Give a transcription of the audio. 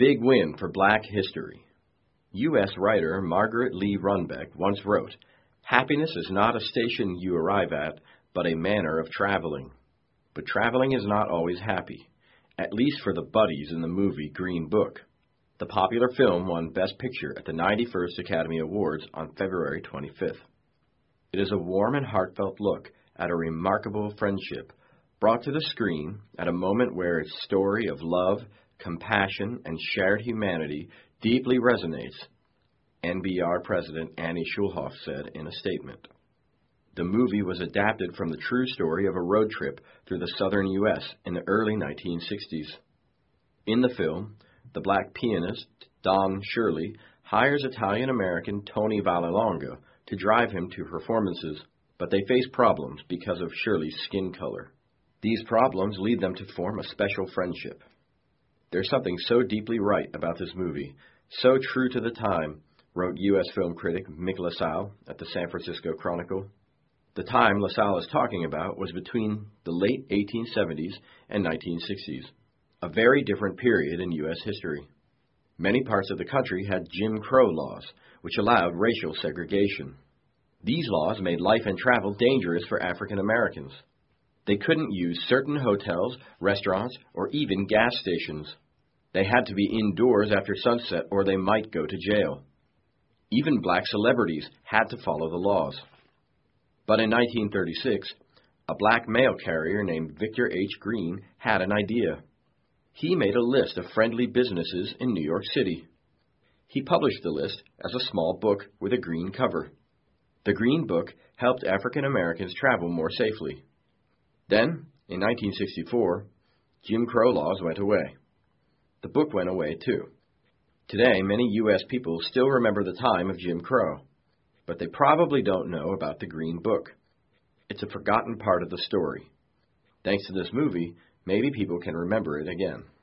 big win for Black history. U.S. writer Margaret Lee Runbeck once wrote, "Happiness is not a station you arrive at, but a manner of traveling." But traveling is not always happy, at least for the buddies in the movie Green Book. The popular film won Best Picture at the 91st Academy Awards on February 25th. It is a warm and heartfelt look at a remarkable friendship brought to the screen at a moment where its story of love, compassion, and shared humanity deeply resonates, NBR President Annie Schulhoff said in a statement. The movie was adapted from the true story of a road trip through the southern U.S. in the early 1960s. In the film, the Black pianist, Don Shirley, hires Italian-American Tony Vallelonga to drive him to performances, but they face problems because of Shirley's skin color. These problems lead them to form a special friendship. There's something so deeply right about this movie, so true to the time, wrote U.S. film critic Mick LaSalle at the San Francisco Chronicle. The time LaSalle is talking about was between the late 1870s and 1960s, a very different period in U.S. history. Many parts of the country had Jim Crow laws, which allowed racial segregation. These laws made life and travel dangerous for African Americans. They couldn't use certain hotels, restaurants, or even gas stations. They had to be indoors after sunset or they might go to jail. Even black celebrities had to follow the laws. But in 1936, a black mail carrier named Victor H. Green had an idea. He made a list of friendly businesses in New York City. He published the list as a small book with a green cover. The Green Book helped African Americans travel more safely. Then, in 1964, Jim Crow laws went away. The book went away too. Today, many U.S. people still remember the time of Jim Crow, but they probably don't know about the Green Book. It's a forgotten part of the story. Thanks to this movie, maybe people can remember it again.